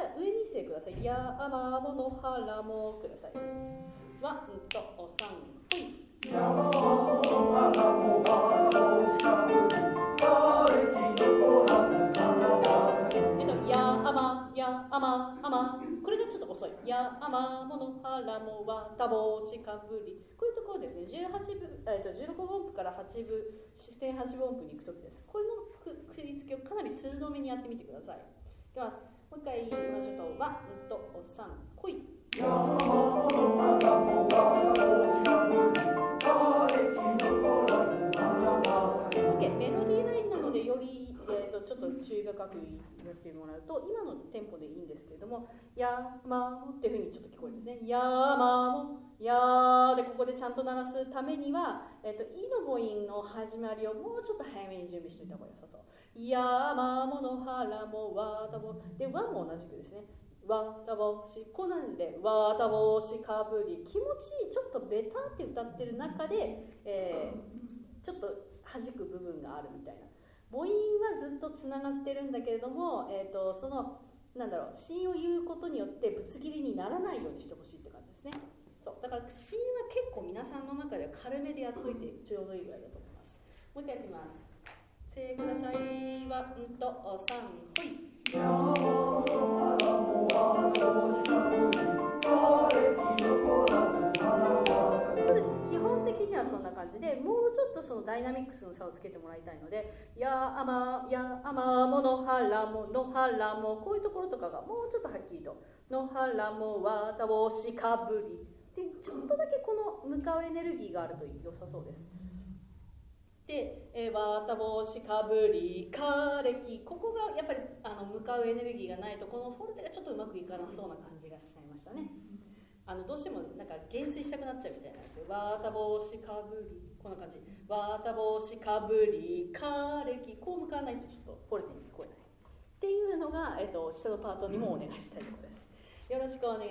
あ上にせください。やあまものはらもください。ワンとさんほい。やまものはらもわたぼしかぶりかれき残らず花が咲く。やあまこれがちょっと遅い。やあまものはらもわたぼしかぶり。こういうところですね。16分音符から8分視点8分音符に行くときです。これの振り付けをかなり鋭めにやってみてください。いきます。もう一回同じ音。ワンとさんほい。やまものはらもわたぼしかぶりかれき残らず花が咲く。OK、メロディーラインなのでよりちょっと注意深く言わせてもらうと、今のテンポでいいんですけれども、やまもっていうふうにちょっと聞こえるんですね。やまも、やでここでちゃんと鳴らすためには、いの母音の始まりをもうちょっと早めに準備しておいた方が良さそう。やまものはらもわたぼで、わも同じくですね。わたぼし、こうなんで、わたぼしかぶり、気持ちいい、ちょっとベタって歌ってる中で、ちょっと弾く部分があるみたいな。母音はずっとつながってるんだけれども、その子音を言うことによってぶつ切りにならないようにしてほしいって感じですね。そうだから子音は結構皆さんの中では軽めでやっといてちょうどいいぐらいだと思います。もう一回やってみます。せーください。ワンとさんほい。やまものはらもわたぼしかぶりかれき残らず花が咲く。そうです。基本的にはそんな感じで、もうちょっとそのダイナミックスの差をつけてもらいたいので、やあまものはらものはらも、こういうところとかがもうちょっとはっきりとのはらもわたぼしかぶりってちょっとだけこの向かうエネルギーがあると良さそうです。で、わたぼしかぶりかれき、ここがやっぱり向かうエネルギーがないとこのフォルテがちょっとうまくいかなそうな感じがしちゃいましたね。どうしてもなんか減衰したくなっちゃうみたいなんですよ。わたぼしかぶり、こんな感じ。わたぼしかぶりかれき、こう向かわないとちょっとフォルテに聞こえないっていうのが、下のパートにもお願いしたいところです。よろしくお願いします。